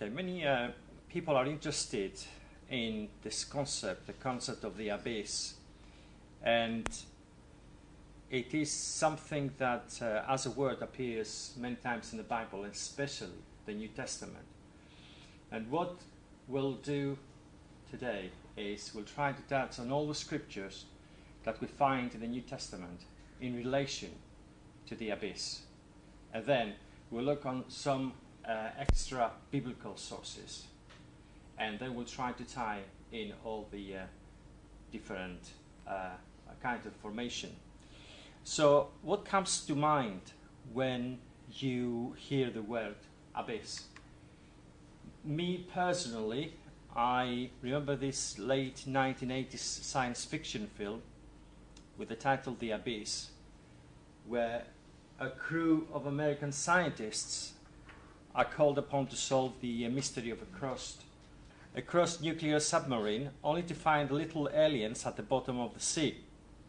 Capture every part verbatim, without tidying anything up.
Okay, many uh, people are interested in this concept, the concept of the abyss, and it is something that uh, as a word appears many times in the Bible, especially the New Testament. And what we'll do today is we'll try to touch on all the scriptures that we find in the New Testament in relation to the abyss. And then we'll look on some uh, extra biblical sources. And then we'll try to tie in all the uh, different uh, kinds of formation. So what comes to mind when you hear the word abyss? Me personally, I remember this late nineteen eighties science fiction film with the title The Abyss, where a crew of American scientists are called upon to solve the mystery of a crushed, a crushed nuclear submarine, only to find little aliens at the bottom of the sea.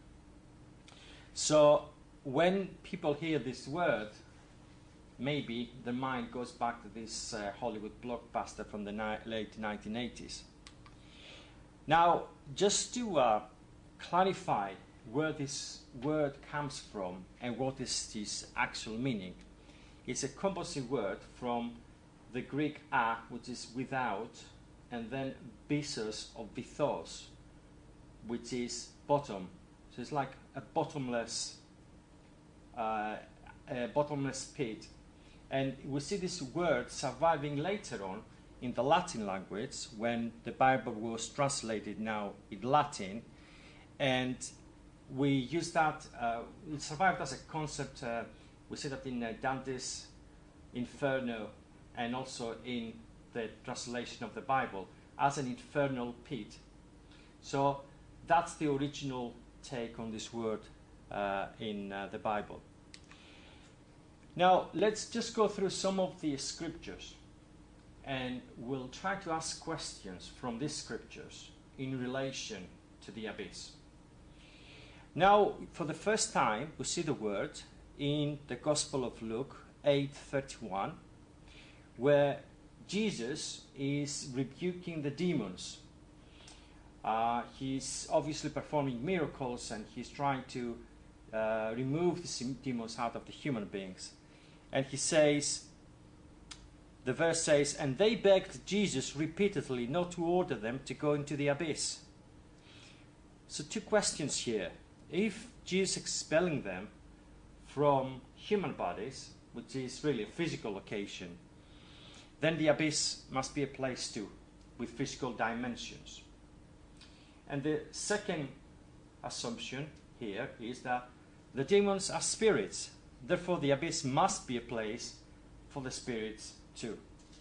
So when people hear this word, maybe their mind goes back to this uh, Hollywood blockbuster from the ni late nineteen eighties. Now, just to uh, clarify where this word comes from and what is its actual meaning, it's a composite word from the Greek a, which is without, and then byssos of bythos, which is bottom. So it's like a bottomless, uh, a bottomless pit. And we see this word surviving later on in the Latin language when the Bible was translated now in Latin. And we use that, uh, it survived as a concept. Uh, we see that in uh, Dante's Inferno and also in the translation of the Bible as an infernal pit. So that's the original take on this word uh, in uh, the Bible. Now let's just go through some of the scriptures and we'll try to ask questions from these scriptures in relation to the abyss. Now, for the first time, we see the word in the Gospel of Luke eight thirty-one, where Jesus is rebuking the demons. Uh, he's obviously performing miracles and he's trying to uh, remove the demons out of the human beings. And he says, the verse says, and they begged Jesus repeatedly not to order them to go into the abyss. So two questions here. If Jesus expelling them from human bodies, which is really a physical location, then the abyss must be a place too, with physical dimensions. And the second assumption here is that the demons are spirits, therefore the abyss must be a place for the spirits too.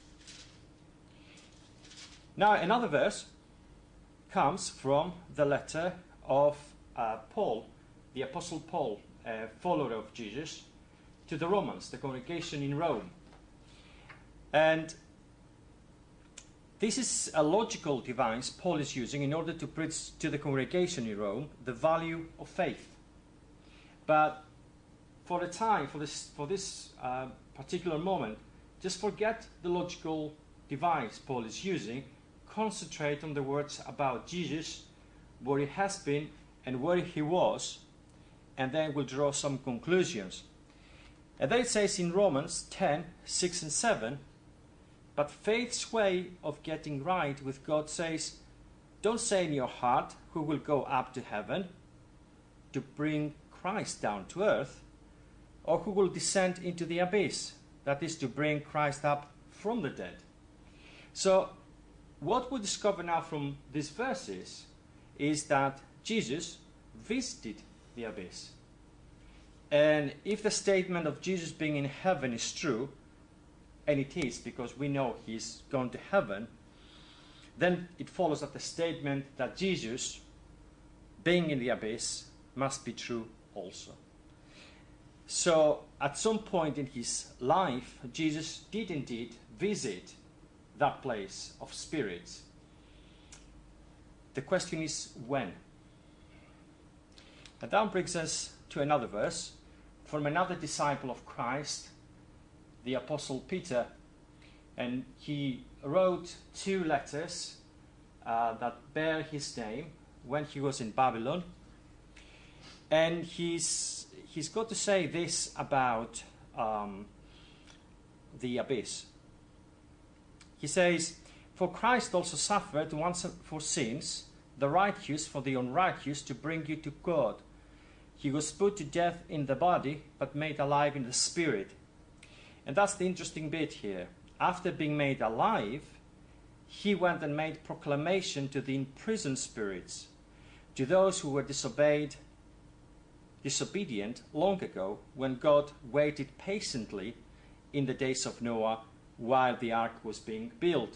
Now another verse comes from the letter of uh, Paul, the Apostle Paul, a follower of Jesus, to the Romans, the congregation in Rome. And this is a logical device Paul is using in order to preach to the congregation in Rome the value of faith. But for the time, for this, for this uh, particular moment, just forget the logical device Paul is using. Concentrate on the words about Jesus, where he has been and where he was, and then we'll draw some conclusions. And then it says in Romans ten, six and seven, but faith's way of getting right with God says, don't say in your heart who will go up to heaven to bring Christ down to earth, or who will descend into the abyss, that is to bring Christ up from the dead. So what we discover now from these verses is that Jesus visited the abyss. And if the statement of Jesus being in heaven is true, and it is because we know he's gone to heaven, then it follows that the statement that Jesus being in the abyss must be true also. So at some point in his life, Jesus did indeed visit that place of spirits. The question is when? And that brings us to another verse from another disciple of Christ, the Apostle Peter, And he wrote two letters uh, that bear his name when he was in Babylon. And he's, he's got to say this about um, the abyss. He says, "For Christ also suffered once for sins, the righteous for the unrighteous, to bring you to God. He was put to death in the body, but made alive in the spirit." And that's the interesting bit here. After being made alive, he went and made proclamation to the imprisoned spirits, to those who were disobeyed, disobedient long ago, when God waited patiently in the days of Noah while the ark was being built.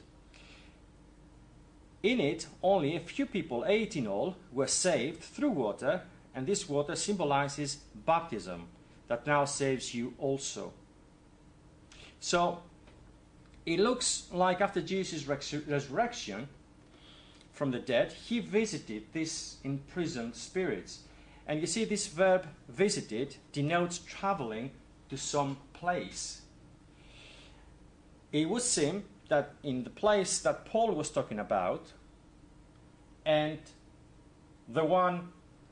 In it, only a few people, eight in all, were saved through water, and this water symbolizes baptism that now saves you also. So, it looks like after Jesus' resurrection from the dead, he visited these imprisoned spirits. And you see, this verb visited denotes traveling to some place. It would seem that in the place that Paul was talking about, and the one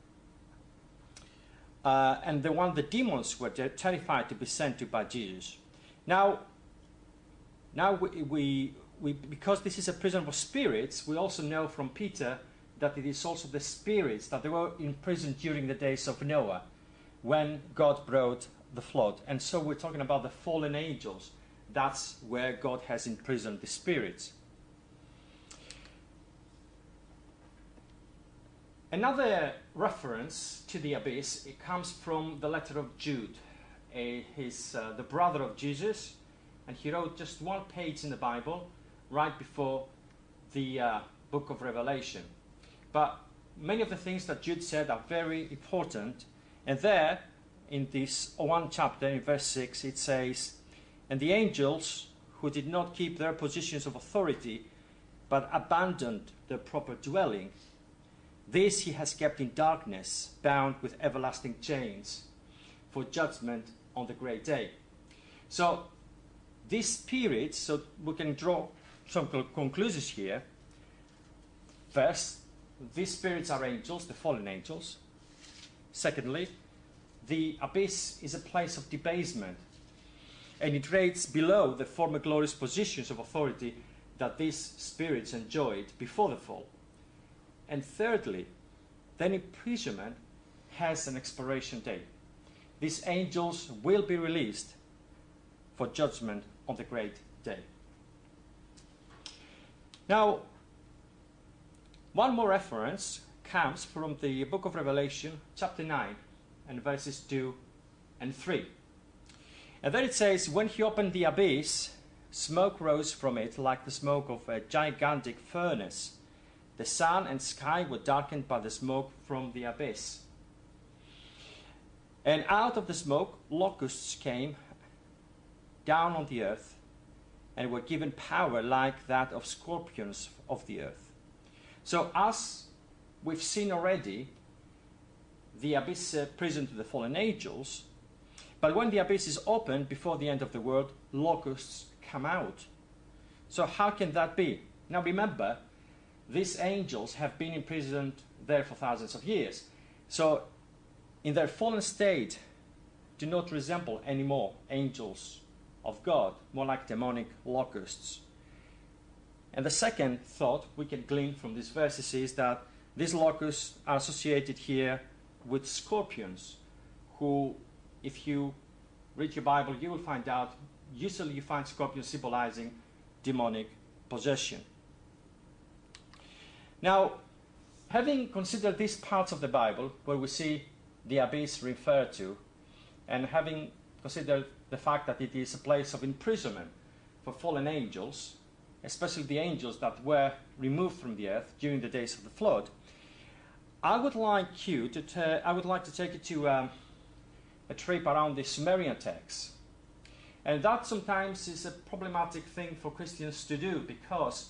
uh, and the one the demons were terrified to be sent to by Jesus. Now, now we, we, we because this is a prison of spirits, we also know from Peter that it is also the spirits that they were imprisoned during the days of Noah, when God brought the flood. And so we're talking about the fallen angels. That's where God has imprisoned the spirits. Another reference to the abyss, it comes from the letter of Jude, a, his, uh, the brother of Jesus, and he wrote just one page in the Bible right before the uh, book of Revelation. But many of the things that Jude said are very important, and there, in this one chapter, in verse six, it says, "And the angels who did not keep their positions of authority, but abandoned their proper dwelling, this he has kept in darkness, bound with everlasting chains, for judgment on the great day." So, this period, so we can draw some conclusions here. First, these spirits are angels, the fallen angels. Secondly, the abyss is a place of debasement, and it rates below the former glorious positions of authority that these spirits enjoyed before the fall. And thirdly, then imprisonment has an expiration date. These angels will be released for judgment on the great day. Now, one more reference comes from the book of Revelation, chapter nine, and verses two and three. And there it says, "When he opened the abyss, smoke rose from it like the smoke of a gigantic furnace. The sun and sky were darkened by the smoke from the abyss. And out of the smoke, locusts came down on the earth and were given power like that of scorpions of the earth." So as we've seen already, the abyss is a prison to the fallen angels, but when the abyss is opened before the end of the world, locusts come out. So how can that be? Now remember, these angels have been imprisoned there for thousands of years. So in their fallen state, do not resemble any more angels of God, more like demonic locusts. And the second thought we can glean from these verses is that these locusts are associated here with scorpions, who, if you read your Bible, you will find out, usually you find scorpions symbolizing demonic possession. Now, having considered these parts of the Bible where we see the abyss referred to, and having considered the fact that it is a place of imprisonment for fallen angels, especially the angels that were removed from the earth during the days of the flood, I would like you to ta- I would like to take you to um, a trip around the Sumerian text. And that sometimes is a problematic thing for Christians to do, because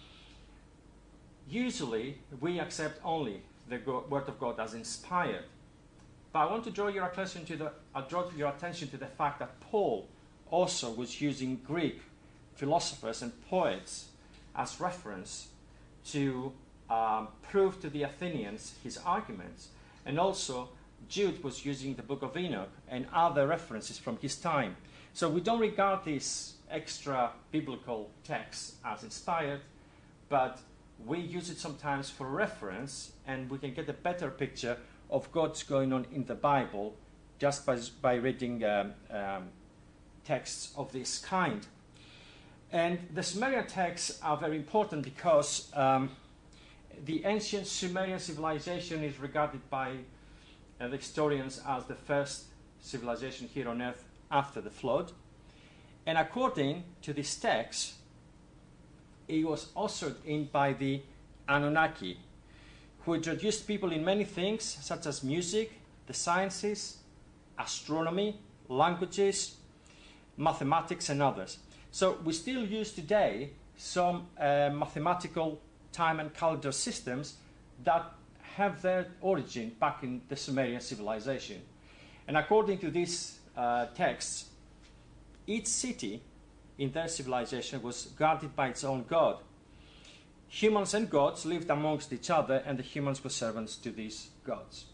usually we accept only the go- Word of God as inspired. But I want to draw your attention to the, I'll draw your attention to the fact that Paul also was using Greek philosophers and poets as reference to um, prove to the Athenians his arguments. And also, Jude was using the Book of Enoch and other references from his time. So we don't regard these extra biblical texts as inspired, but we use it sometimes for reference, and we can get a better picture of what's going on in the Bible just by, by reading um, um, texts of this kind. And the Sumerian texts are very important because um, the ancient Sumerian civilization is regarded by uh, the historians as the first civilization here on earth after the flood. And according to this text, it was ushered in by the Anunnaki, who introduced people in many things, such as music, the sciences, astronomy, languages, mathematics, and others. So we still use today some uh, mathematical time and calendar systems that have their origin back in the Sumerian civilization. And according to these uh, texts, each city in their civilization was guarded by its own god. Humans and gods lived amongst each other, and the humans were servants to these gods.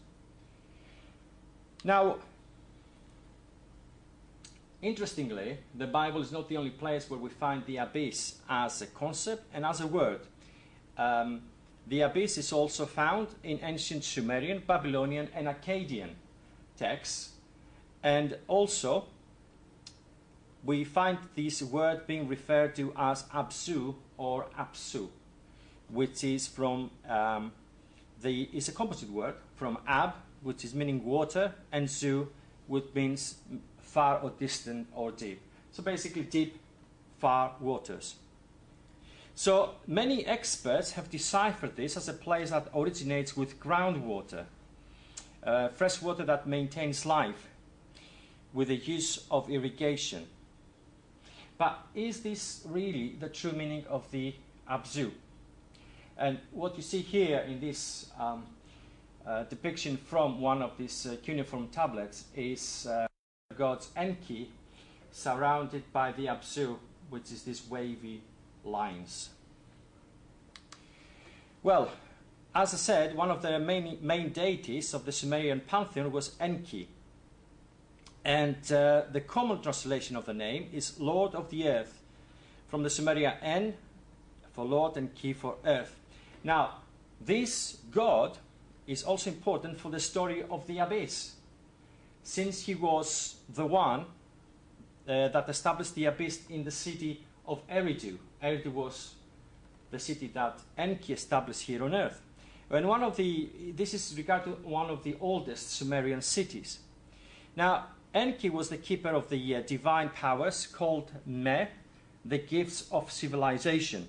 Now, interestingly, the Bible is not the only place where we find the abyss as a concept and as a word. Um, the abyss is also found in ancient Sumerian, Babylonian, and Akkadian texts. And also, we find this word being referred to as Abzu or Apsu, which is from um, the is a composite word from Ab, which is meaning water, and Zu, which means far or distant or deep. So basically deep, far waters. So many experts have deciphered this as a place that originates with groundwater, uh, fresh water that maintains life with the use of irrigation. But is this really the true meaning of the Abzu? And what you see here in this um, uh, depiction from one of these uh, cuneiform tablets is uh, God's Enki surrounded by the Abzu, which is these wavy lines. Well, as I said, one of the main, main deities of the Sumerian pantheon was Enki. And uh, the common translation of the name is Lord of the Earth, from the Sumerian En for Lord and Ki for Earth. Now, this god is also important for the story of the abyss, since he was the one uh, that established the abyss in the city of Eridu. Eridu was the city that Enki established here on Earth. And one of the, this is regarded one of the oldest Sumerian cities. Now, Enki was the keeper of the uh, divine powers called Me, the gifts of civilization.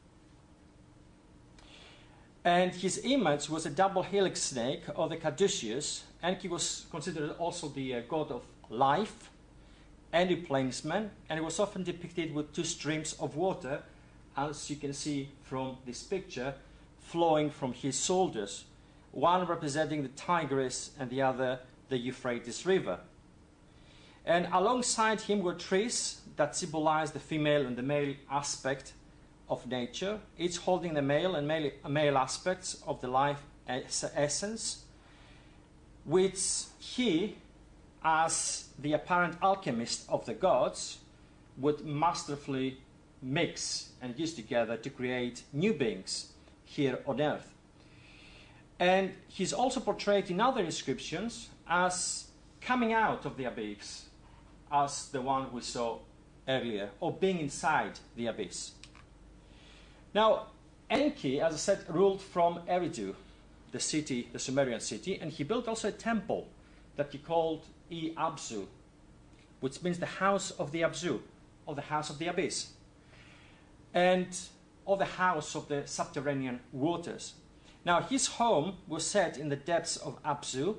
And his image was a double helix snake, or the caduceus. Enki was considered also the uh, god of life and replacement, and it was often depicted with two streams of water, as you can see from this picture, flowing from his shoulders, one representing the Tigris and the other the Euphrates River. And alongside him were trees that symbolize the female and the male aspect of nature, each holding the male and male, male aspects of the life essence, which he, as the apparent alchemist of the gods, would masterfully mix and use together to create new beings here on earth. And he's also portrayed in other inscriptions as coming out of the abyss, as the one we saw earlier, or being inside the abyss. Now, Enki, as I said, ruled from Eridu, the city, the Sumerian city, and he built also a temple that he called E-Abzu, which means the house of the Abzu, or the house of the abyss, and or the house of the subterranean waters. Now, his home was set in the depths of Abzu,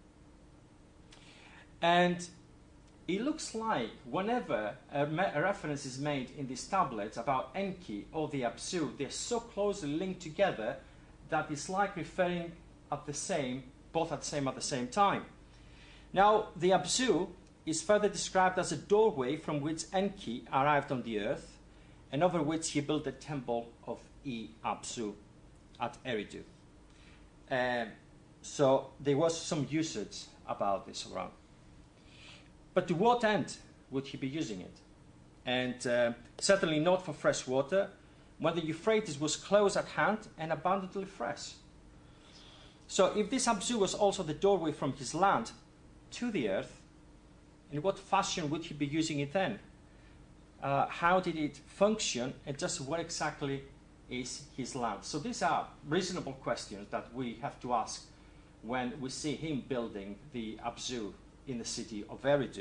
and it looks like whenever a, a reference is made in these tablets about Enki or the Abzu, they're so closely linked together that it's like referring at the same, both at the same at the same time. Now, the Abzu is further described as a doorway from which Enki arrived on the earth, and over which he built the temple of E-Absu at Eridu. Um, so there was some usage about this around. But to what end would he be using it? And uh, certainly not for fresh water, when the Euphrates was close at hand and abundantly fresh. So if this Abzu was also the doorway from his land to the earth, in what fashion would he be using it then? Uh, how did it function, and just what exactly is his land? So these are reasonable questions that we have to ask when we see him building the Abzu in the city of Eridu.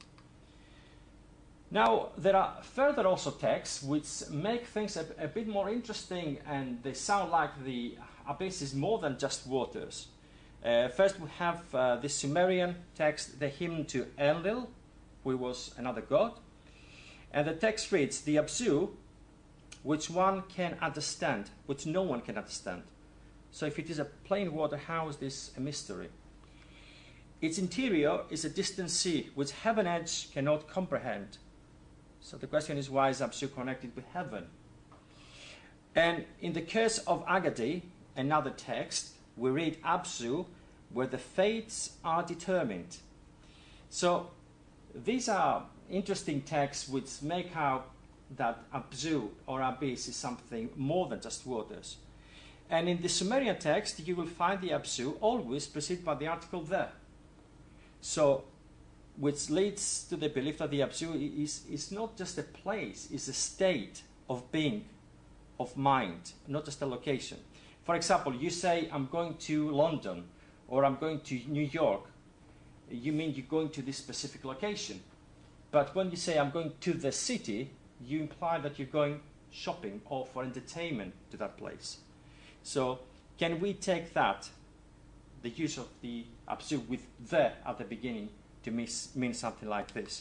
Now, there are further also texts which make things a, a bit more interesting, and they sound like the abyss is more than just waters. Uh, first, we have uh, the Sumerian text, the hymn to Enlil, who was another god. And the text reads, the Abzu, which one can understand, which no one can understand. So if it is a plain water, how is this a mystery? Its interior is a distant sea, which heaven edge cannot comprehend. So the question is, why is Abzu connected with heaven? And in the Curse of Agadi, another text, we read Abzu, where the fates are determined. So these are interesting texts which make out that Abzu or abyss is something more than just waters. And in the Sumerian text, you will find the Abzu always preceded by the article the. So, which leads to the belief that the Abzu is, is not just a place, it's a state of being, of mind, not just a location. For example, you say, I'm going to London, or I'm going to New York. You mean you're going to this specific location. But when you say, I'm going to the city, you imply that you're going shopping or for entertainment to that place. So, can we take that, the use of the Abzu with the at the beginning, to mean something like this?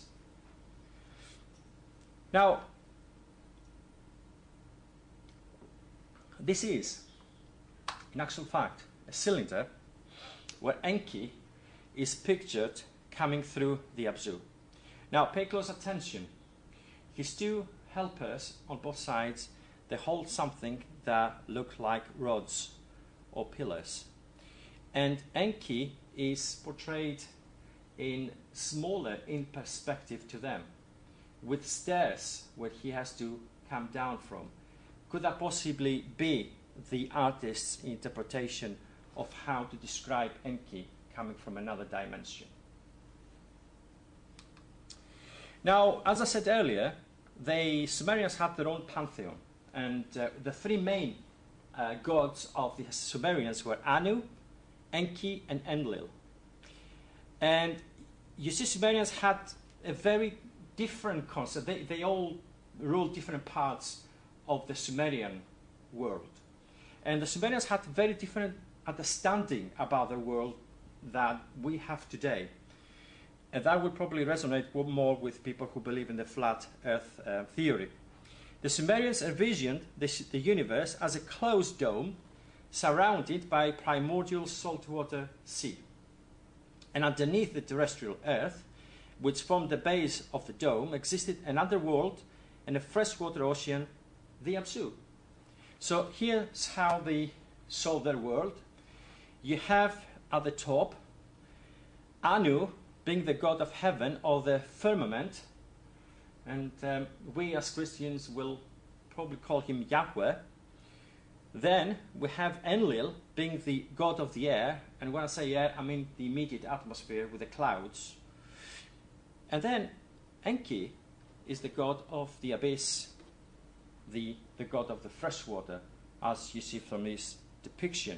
Now, this is, in actual fact, a cylinder where Enki is pictured coming through the Abzu. Now, pay close attention. His two helpers on both sides, they hold something that look like rods or pillars. And Enki is portrayed in smaller in perspective to them, with stairs where he has to come down from. Could that possibly be the artist's interpretation of how to describe Enki coming from another dimension? Now, as I said earlier, the Sumerians had their own pantheon, and uh, the three main uh, gods of the Sumerians were Anu, Enki, and Enlil. And you see, Sumerians had a very different concept. They, they all ruled different parts of the Sumerian world. And the Sumerians had very different understanding about the world that we have today. And that would probably resonate more with people who believe in the flat earth uh, theory. The Sumerians envisioned the, the universe as a closed dome surrounded by a primordial saltwater sea. And underneath the terrestrial earth, which formed the base of the dome, existed an underworld and a freshwater ocean, the Abzu. So here's how they saw their world. You have at the top Anu, being the god of heaven or the firmament, and um, we as Christians will probably call him Yahweh. Then we have Enlil, being the god of the air, and when I say air, I mean the immediate atmosphere with the clouds. And then Enki is the god of the abyss, the, the god of the freshwater, as you see from this depiction.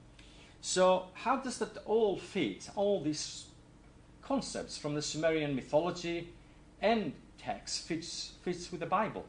So how does that all fit, all these concepts from the Sumerian mythology and text fits, fits with the Bible?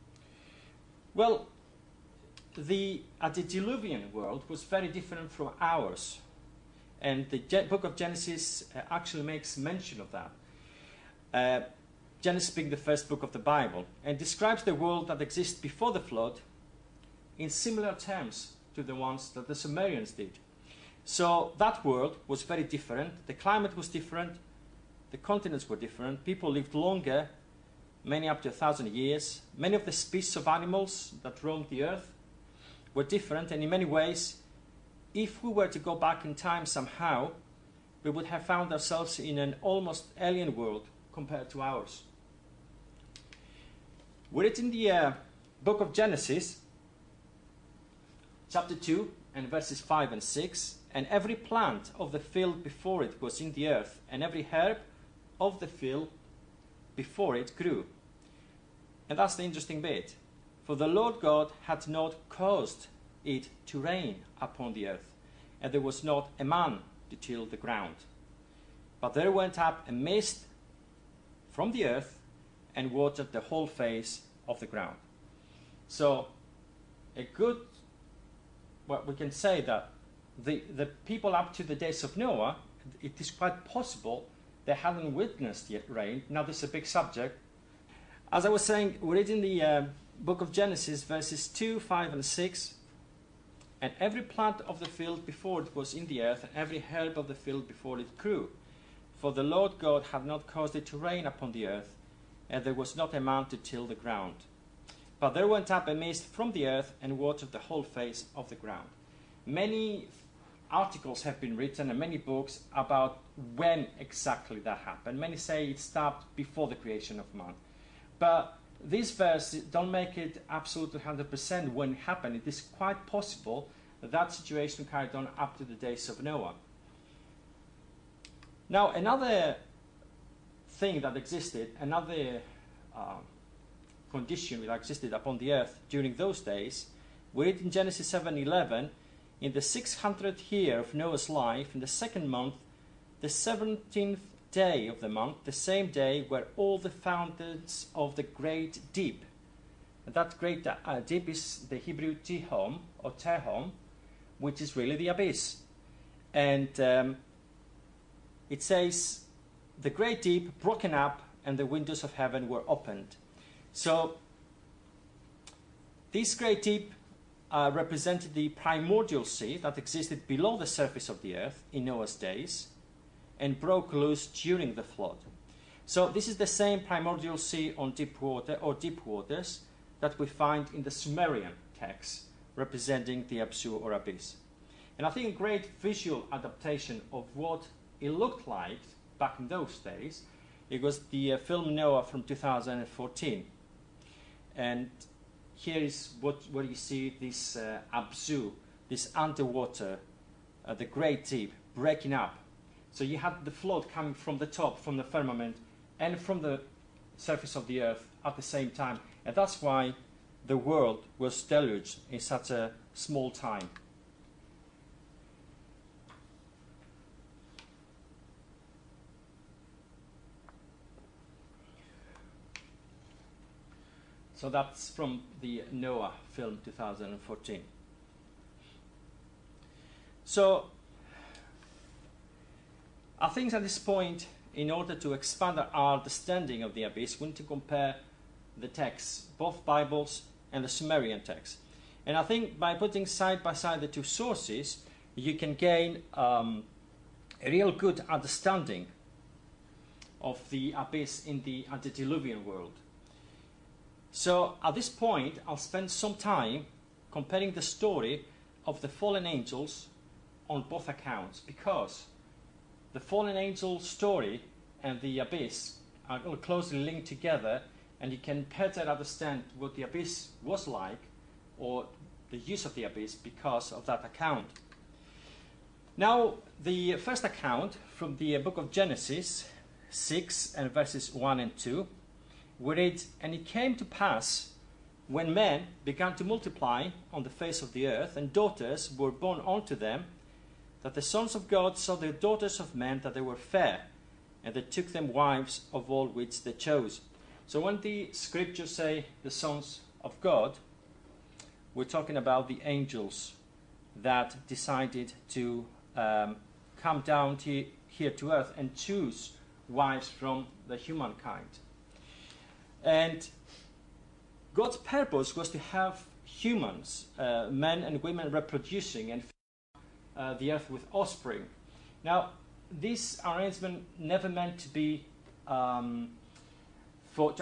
Well, the antediluvian world was very different from ours. And the Ge- book of Genesis uh, actually makes mention of that. Uh, Genesis being the first book of the Bible, and describes the world that exists before the flood in similar terms to the ones that the Sumerians did. So that world was very different. The climate was different. The continents were different. People lived longer many up to a thousand years. Many of the species of animals that roamed the earth were different, and in many ways, if we were to go back in time somehow, we would have found ourselves in an almost alien world compared to ours. We read in the uh, book of Genesis, chapter two, and verses five and six, and every plant of the field before it was in the earth, and every herb of the field before it grew. And that's the interesting bit. For the Lord God had not caused it to rain upon the earth, and there was not a man to till the ground. But there went up a mist from the earth, and watered the whole face of the ground. So, a good, well, we can say that the, the people up to the days of Noah, it is quite possible they hadn't witnessed yet rain. Now this is a big subject. As I was saying, we read in the uh, book of Genesis, verses two, five, and six, and every plant of the field before it was in the earth, and every herb of the field before it grew. For the Lord God had not caused it to rain upon the earth, and there was not a man to till the ground. But there went up a mist from the earth, and watered the whole face of the ground. Many articles have been written, and many books about when exactly that happened. Many say it started before the creation of man. But these verses don't make it absolutely one hundred percent when it happened. It is quite possible that that situation carried on up to the days of Noah. Now, another thing that existed, another uh, condition that existed upon the earth during those days, we read in Genesis seven eleven, in the six hundredth year of Noah's life, in the second month, the seventeenth day of the month, the same day were all the fountains of the great deep. And that great uh, deep is the Hebrew Tehom, or Tehom, which is really the abyss. And um, it says, the great deep broken up, and the windows of heaven were opened. So, this great deep uh, represented the primordial sea that existed below the surface of the earth in Noah's days, and broke loose during the flood. So this is the same primordial sea on deep water or deep waters that we find in the Sumerian texts representing the Absu or abyss. And I think a great visual adaptation of what it looked like back in those days, it was the uh, film Noah from two thousand fourteen. And here is what where you see this uh, Absu, this underwater, uh, the great deep breaking up. So you had the flood coming from the top, from the firmament, and from the surface of the earth at the same time. And that's why the world was deluged in such a small time. So that's from the Noah film two thousand fourteen. So I think at this point, in order to expand our understanding of the abyss, we need to compare the texts, both Bibles and the Sumerian text. And I think by putting side by side the two sources, you can gain um, a real good understanding of the abyss in the antediluvian world. So at this point, I'll spend some time comparing the story of the fallen angels on both accounts, because the fallen angel story and the abyss are closely linked together, and you can better understand what the abyss was like, or the use of the abyss, because of that account. Now, the first account from the book of Genesis six and verses one and two, we read, "And it came to pass, when men began to multiply on the face of the earth, and daughters were born unto them, that the sons of God saw the daughters of men, that they were fair, and they took them wives of all which they chose." So when the scriptures say the sons of God, we're talking about the angels that decided to um, come down to, here to earth and choose wives from the humankind. And God's purpose was to have humans, uh, men and women, reproducing and Uh, the earth with offspring. Now, this arrangement never meant to be um, for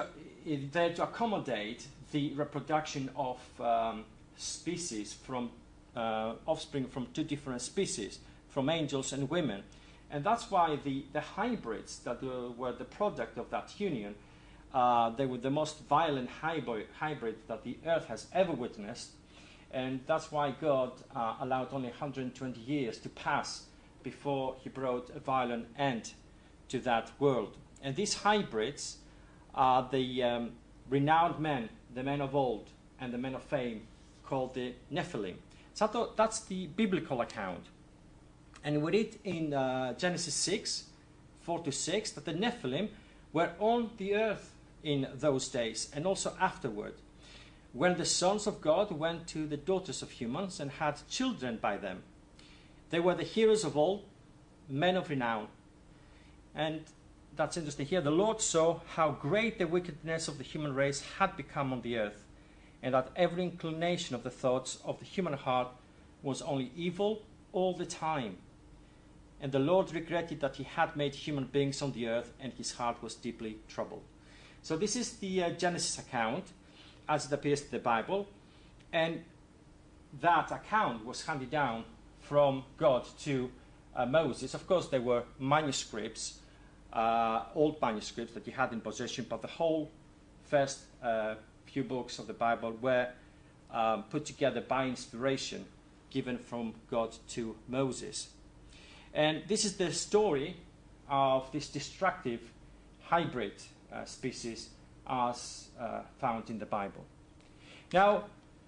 is there to accommodate the reproduction of um, species from uh, offspring from two different species, from angels and women. And that's why the, the hybrids that uh, were the product of that union, uh, they were the most violent hybrid, hybrid that the earth has ever witnessed. And that's why God uh, allowed only one hundred twenty years to pass before he brought a violent end to that world. And these hybrids are the um, renowned men, the men of old, and the men of fame, called the Nephilim. So that's the biblical account. And we read in uh, Genesis six, four to six, that the Nephilim were on the earth in those days, and also afterward, when the sons of God went to the daughters of humans and had children by them. They were the heroes of old, men of renown. And that's interesting here. The Lord saw how great the wickedness of the human race had become on the earth, and that every inclination of the thoughts of the human heart was only evil all the time. And the Lord regretted that he had made human beings on the earth, and his heart was deeply troubled. So this is the uh, Genesis account, as it appears in the Bible, and that account was handed down from God to uh, Moses. Of course, there were manuscripts, uh, old manuscripts that he had in possession, but the whole first uh, few books of the Bible were um, put together by inspiration given from God to Moses. And this is the story of this destructive hybrid uh, species as uh, found in the Bible. Now,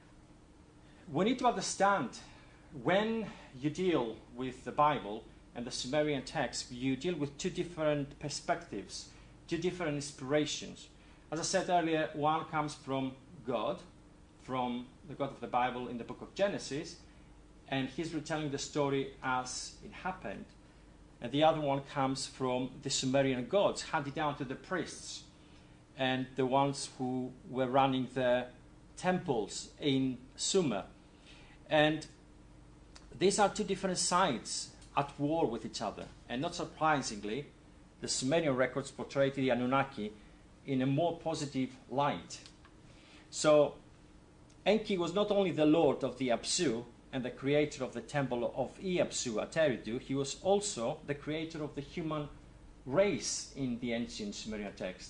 we need to understand, when you deal with the Bible and the Sumerian text, you deal with two different perspectives, two different inspirations. As I said earlier, one comes from God, from the God of the Bible in the book of Genesis, and he's retelling the story as it happened. And the other one comes from the Sumerian gods, handed down to the priests and the ones who were running the temples in Sumer. And these are two different sides at war with each other. And not surprisingly, the Sumerian records portray the Anunnaki in a more positive light. So Enki was not only the lord of the Apsu and the creator of the temple of Iapsu at Eridu, he was also the creator of the human race in the ancient Sumerian text.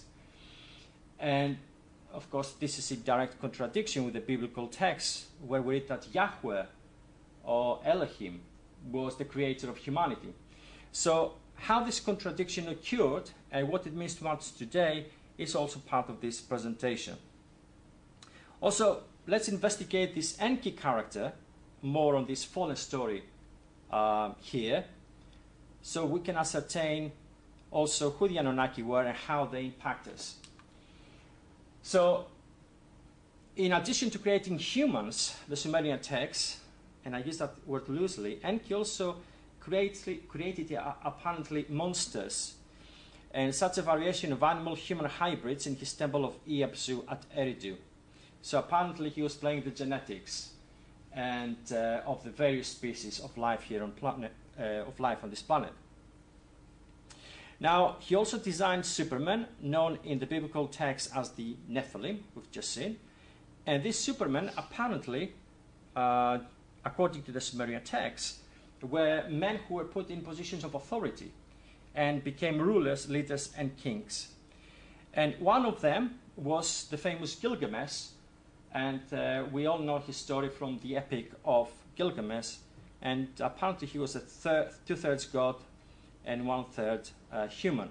And of course, this is in direct contradiction with the biblical text, where we read that Yahweh, or Elohim, was the creator of humanity. So how this contradiction occurred and what it means to us today is also part of this presentation. Also, let's investigate this Enki character more on this fallen story uh, here, so we can ascertain also who the Anunnaki were and how they impact us. So, in addition to creating humans, the Sumerian text, and I use that word loosely, Enki also created, created uh, apparently monsters, and such a variation of animal-human hybrids in his temple of Iapsu at Eridu. So apparently he was playing the genetics and uh, of the various species of life here on planet, uh, of life on this planet. Now, he also designed Supermen, known in the biblical text as the Nephilim, we've just seen. And these Supermen, apparently, uh, according to the Sumerian text, were men who were put in positions of authority and became rulers, leaders, and kings. And one of them was the famous Gilgamesh, and uh, we all know his story from the epic of Gilgamesh. And apparently he was a third, two-thirds god and one-third uh, human.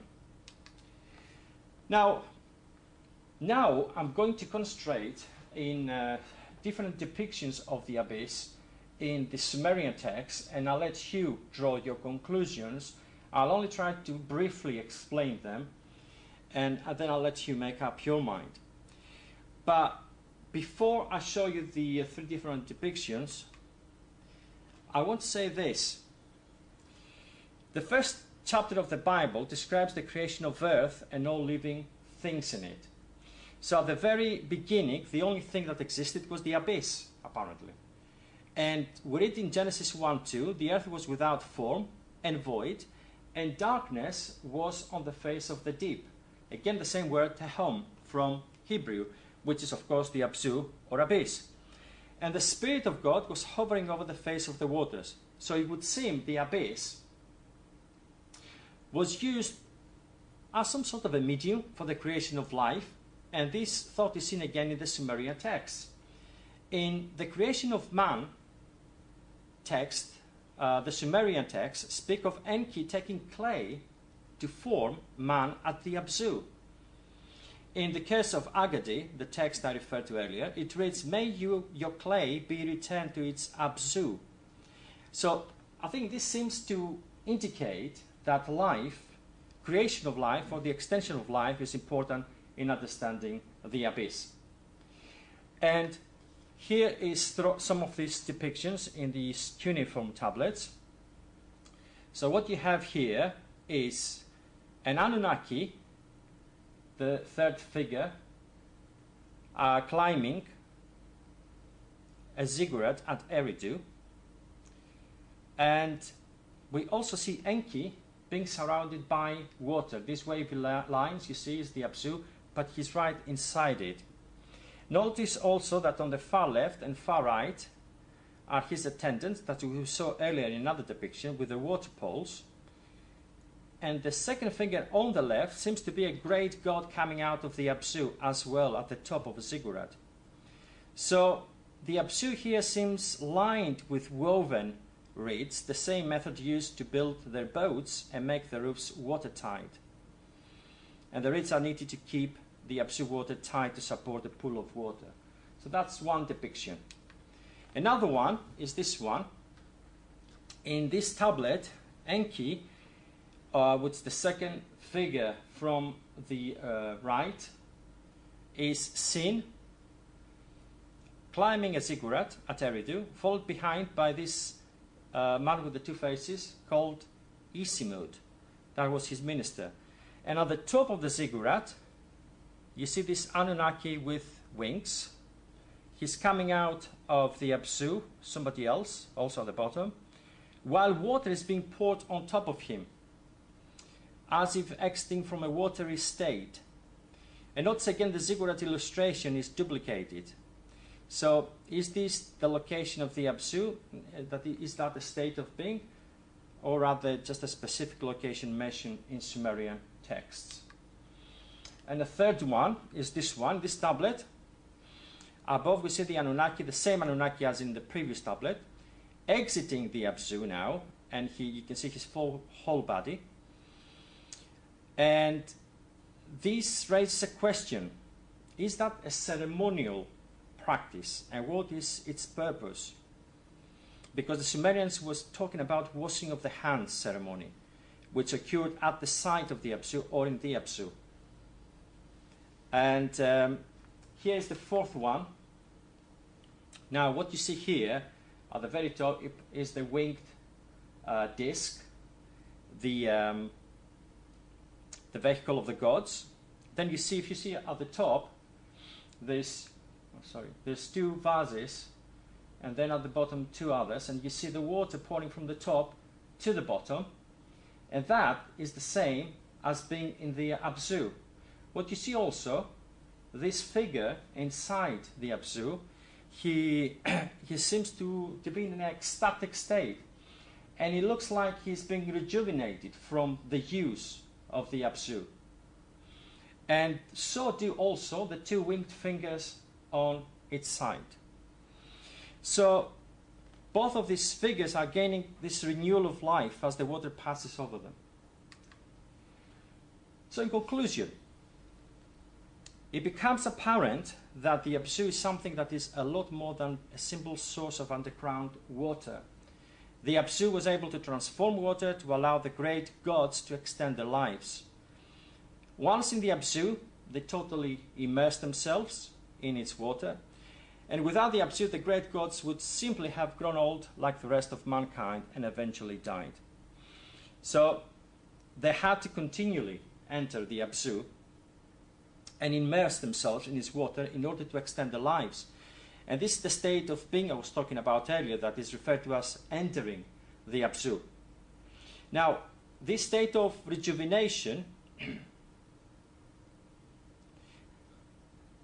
Now, now I'm going to concentrate in uh, different depictions of the abyss in the Sumerian text, and I'll let you draw your conclusions. I'll only try to briefly explain them, and then I'll let you make up your mind. But before I show you the uh, three different depictions, I want to say this. The first chapter of the Bible describes the creation of earth and all living things in it. So at the very beginning, the only thing that existed was the abyss, apparently. And we read in Genesis one two, the earth was without form and void, and darkness was on the face of the deep. Again, the same word, tehom, from Hebrew, which is of course the Abzu or abyss. And the Spirit of God was hovering over the face of the waters. So it would seem the abyss was used as some sort of a medium for the creation of life, and this thought is seen again in the Sumerian text. In the creation of man text, uh, the Sumerian texts speak of Enki taking clay to form man at the Abzu. In the case of Agadi, the text I referred to earlier, it reads, "May you, your clay be returned to its Abzu." So I think this seems to indicate that life, creation of life or the extension of life is important in understanding the abyss. And here is some of these depictions in these cuneiform tablets. So what you have here is an Anunnaki, the third figure, uh, climbing a ziggurat at Eridu. And we also see Enki being surrounded by water. These wavy lines you see is the Abzu, but he's right inside it. Notice also that on the far left and far right are his attendants that we saw earlier in another depiction with the water poles. And the second figure on the left seems to be a great god coming out of the Abzu as well at the top of a ziggurat. So the Abzu here seems lined with woven reeds, the same method used to build their boats and make the roofs watertight. And the reeds are needed to keep the Abzu water tight to support a pool of water. So that's one depiction. Another one is this one. In this tablet, Enki, uh, which is the second figure from the uh, right, is seen climbing a ziggurat at Eridu, followed behind by this uh, man with the two faces called Isimud. That was his minister. And at the top of the ziggurat, you see this Anunnaki with wings. He's coming out of the Abzu, somebody else, also at the bottom, while water is being poured on top of him, as if exiting from a watery state. And notice again the ziggurat illustration is duplicated. So is this the location of the Abzu? That is that a state of being? Or rather just a specific location mentioned in Sumerian texts? And the third one is this one, this tablet. Above we see the Anunnaki, the same Anunnaki as in the previous tablet, exiting the Abzu now, and he, you can see his full whole body. And this raises a question: is that a ceremonial practice, and what is its purpose? Because the Sumerians was talking about washing of the hands ceremony, which occurred at the site of the Abzu or in the Abzu. And um, here is the fourth one. Now, what you see here at the very top is the winged uh, disc, the um, the vehicle of the gods. Then you see, if you see at the top, there's oh, sorry, there's two vases, and then at the bottom two others, and you see the water pouring from the top to the bottom, and that is the same as being in the Abzu. What you see also, this figure inside the Abzu, he he seems to, to be in an ecstatic state, and it looks like he's being rejuvenated from the use of the Abzu. And so do also the two winged fingers on its side. So both of these figures are gaining this renewal of life as the water passes over them. So in conclusion, it becomes apparent that the Abzu is something that is a lot more than a simple source of underground water. The Abzu was able to transform water to allow the great gods to extend their lives. Once in the Abzu, they totally immersed themselves in its water, and without the Abzu, the great gods would simply have grown old like the rest of mankind and eventually died. So they had to continually enter the Abzu and immerse themselves in its water in order to extend their lives. And this is the state of being I was talking about earlier that is referred to as entering the Abzu. Now, this state of rejuvenation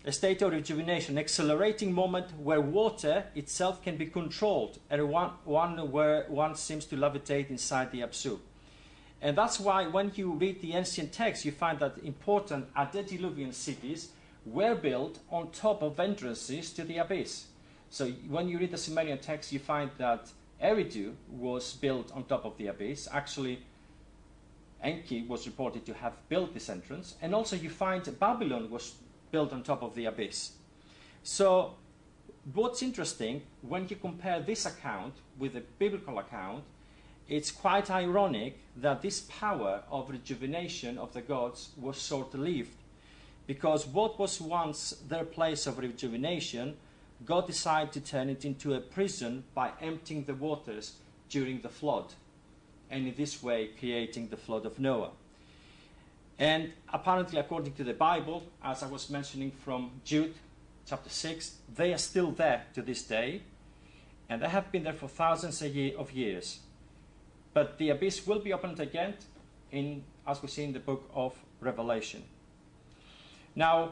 a state of rejuvenation, accelerating moment where water itself can be controlled, and one, one where one seems to levitate inside the Absu. And that's why when you read the ancient texts, you find that important antediluvian cities were built on top of entrances to the abyss. So when you read the Sumerian text, you find that Eridu was built on top of the abyss. Actually, Enki was reported to have built this entrance. And also you find Babylon was built on top of the abyss. So what's interesting, when you compare this account with the biblical account, it's quite ironic that this power of rejuvenation of the gods was short-lived. Because what was once their place of rejuvenation, God decided to turn it into a prison by emptying the waters during the flood, and in this way creating the flood of Noah. And apparently, according to the Bible, as I was mentioning from Jude chapter six, they are still there to this day, and they have been there for thousands of years. But the abyss will be opened again, in, as we see in the book of Revelation. Now,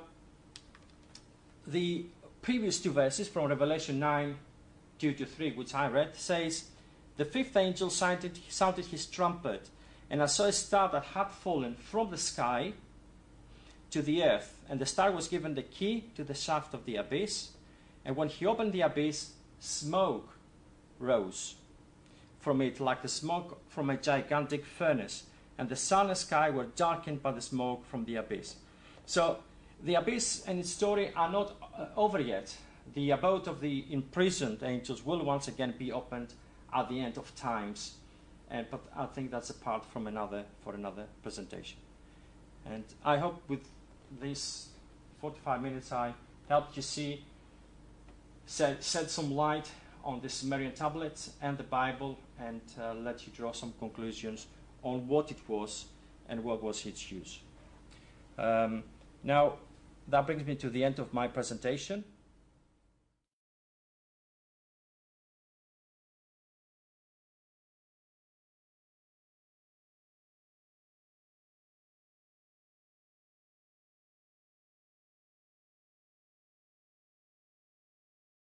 the previous two verses from Revelation nine, two to three, which I read, says, "The fifth angel sounded, sounded his trumpet, and I saw a star that had fallen from the sky to the earth, and the star was given the key to the shaft of the abyss. And when he opened the abyss, smoke rose from it like the smoke from a gigantic furnace, and the sun and sky were darkened by the smoke from the abyss." So the abyss and its story are not uh, over yet. The abode of the imprisoned angels will once again be opened at the end of times, and but I think that's apart from another for another presentation. And I hope with these forty-five minutes I helped you see, shed, shed some light on the Sumerian tablets and the Bible, and uh, let you draw some conclusions on what it was and what was its use. Um, now, that brings me to the end of my presentation.